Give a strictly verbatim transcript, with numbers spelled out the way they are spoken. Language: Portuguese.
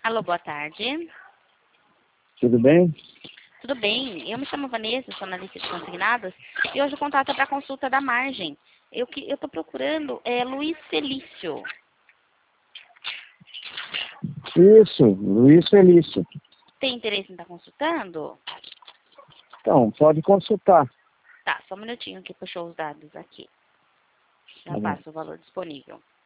Alô, boa tarde. Tudo bem? Tudo bem? Eu me chamo Vanessa, sou analista de consignados, e hoje o contato é para consulta da margem. Eu que eu estou procurando é Luiz Felício. Isso, Luiz Felício. Tem interesse em estar consultando? Então, pode consultar. Tá, só um minutinho que puxou os dados aqui. Já Tá bom. passo o valor disponível.